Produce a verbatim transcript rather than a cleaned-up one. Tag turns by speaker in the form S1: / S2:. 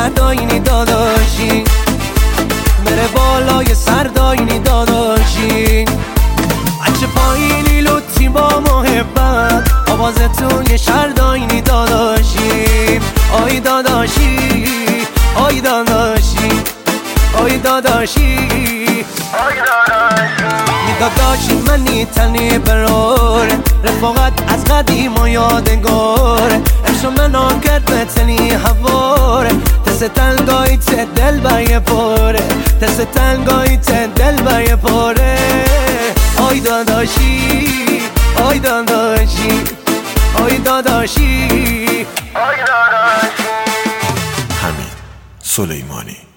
S1: سرداینی داداشی، بره بالای سرداینی داداشی. بچه پایینی لطی با محبت، آوازتون یه شرداینی داداشی. آی داداشی آی داداشی آی داداشی آی داداشی. می داداشی منی تنی برور، رفاقت از قدیم و یادگار. عشق منو کرد بتنی هواره، تست تنگایی ت دل بایه پاره، تست تنگایی ت دل بایه پاره. آی داداشی آی داداشی آی داداشی آی داداشی.
S2: حمید سلیمانی.